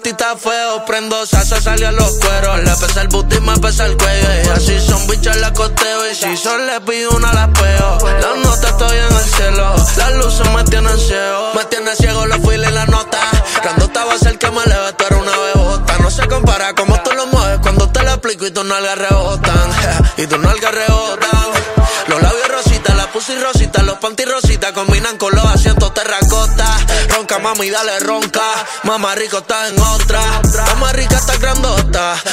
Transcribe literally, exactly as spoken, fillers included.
ti está feo. Prendo salsa, salió a los cueros. Le pesa el booty, me pesa el cuello. Y así son bichas, la costeo. Y si son le pido una, la peo. Las notas estoy en el cielo. Las luces me tienen ciego. Me tiene ciego los files y la nota. Cuando estaba cerca me leve, tú eres una bebota. No se compara como tú lo mueves cuando te lo explico y tus nalgas rebotan. Y tus nalgas rebotan. Los labios rositas, la pussy rosita, los panty rositas combinan con los asientos terracota. Ronca, mami, dale ronca. Mamá rico está en otra. Mamá rica está grandota.